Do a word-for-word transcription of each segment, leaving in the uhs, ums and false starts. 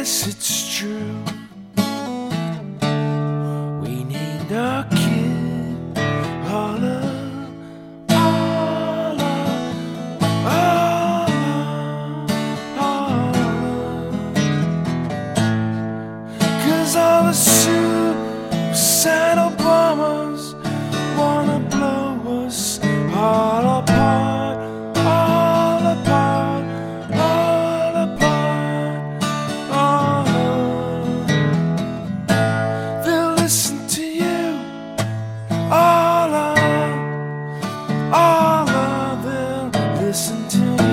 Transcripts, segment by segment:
yes, it's true. We named our kid Paula. All the suicidal bombers wanna blow us all apart, all apart, all apart, all apart. They'll listen to you, all of, all of them listen to you.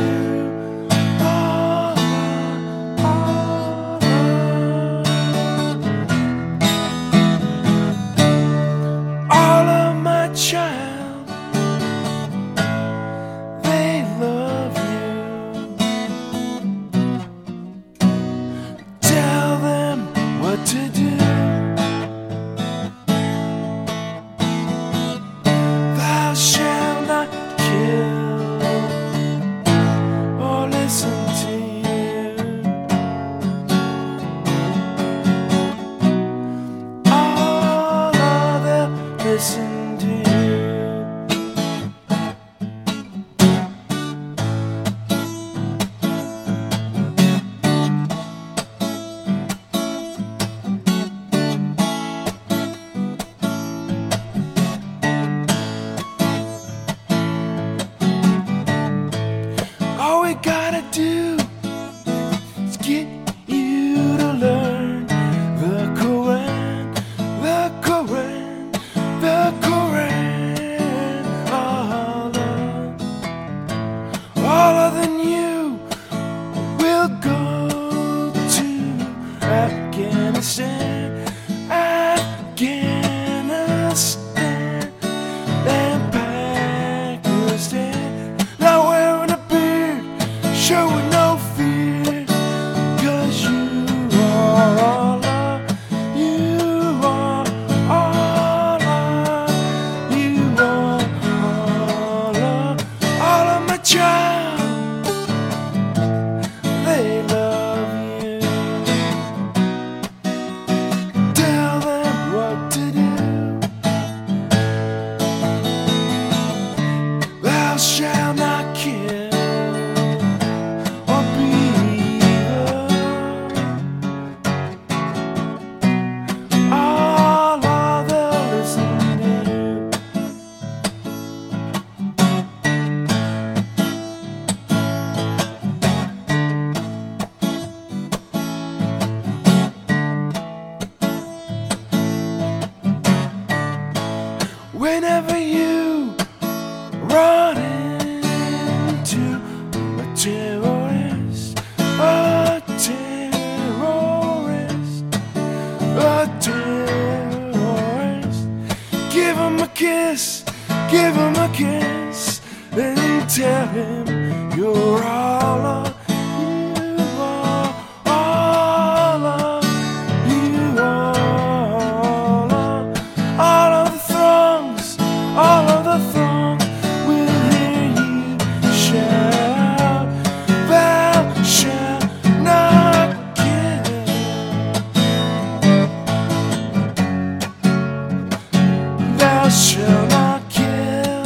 Child, they love you. Tell them what to do. Thou shalt not kill or listen to you. All of them listen. All we gotta do is get you to learn the Quran, the Quran, the Quran. All of, all of the new will go to Afghanistan, Afghanistan, and Pakistan. Now we're showing no fear, 'cause you are all of, you are all of, you are all of, all of my child. They love you. Tell them what to do. Thou shalt not kill. Whenever you run into a terrorist, a terrorist, a terrorist, give him a kiss, give him a kiss, and tell him you're all of, you are all of, you are all of, all of the throngs, all of the throng will hear you shout, thou shalt not kill. Thou shalt not kill.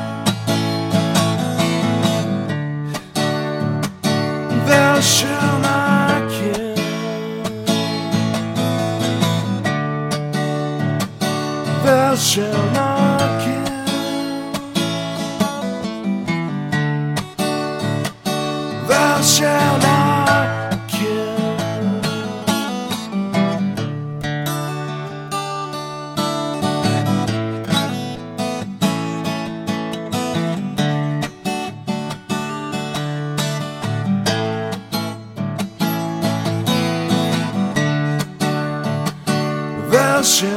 Thou shalt not kill. Thou shalt not kill. Thou shalt not kill. Thou shalt